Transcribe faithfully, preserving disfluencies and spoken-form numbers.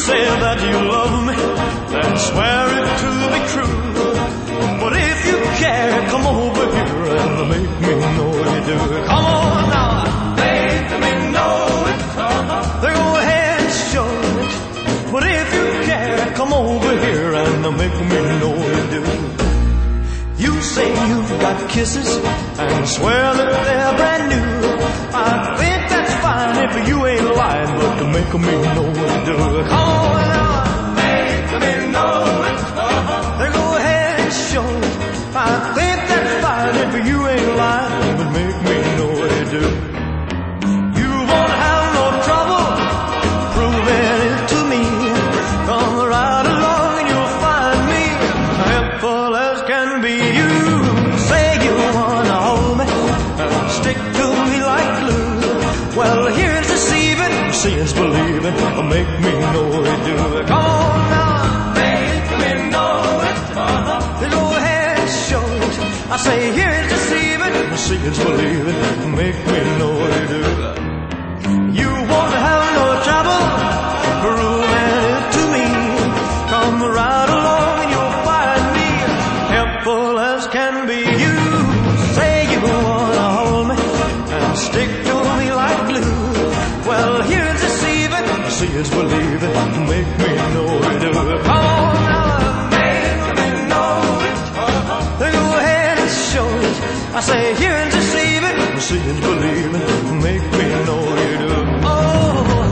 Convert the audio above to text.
say that you love me and swear it to be true. But if you care, come over here and make me know you do. Come on now, make me know it. Then go ahead and show it. But if you care, come over here and make me know you do. You say you've got kisses and swear that they're brand new. I think that's fine if you ain't lying, but to make me know what to do. Come on now, make me know it. Then go ahead and show it. I think that's fine if you ain't lying, but make me know what to do. You won't have no trouble proving it to me. Come right along and you'll find me helpful as can be. You say you wanna hold me and stick to me like glue. Well, here's deceiving, seeing's believing. Make me know what you do. Come on now, make me know it. Then go ahead and show it. I say here's deceiving, seeing's believing. Make me know what you do. You won't have no trouble proving it to me. Come right along and you'll find me helpful as can be. You say you wanna hold me and stick to me like glue. Well, here's deceiving, see it's believing. Make me know what to do. Come on now, make me know it. Then go ahead and show it. I say here's deceiving, see it's believing. Make me know what to do. Oh.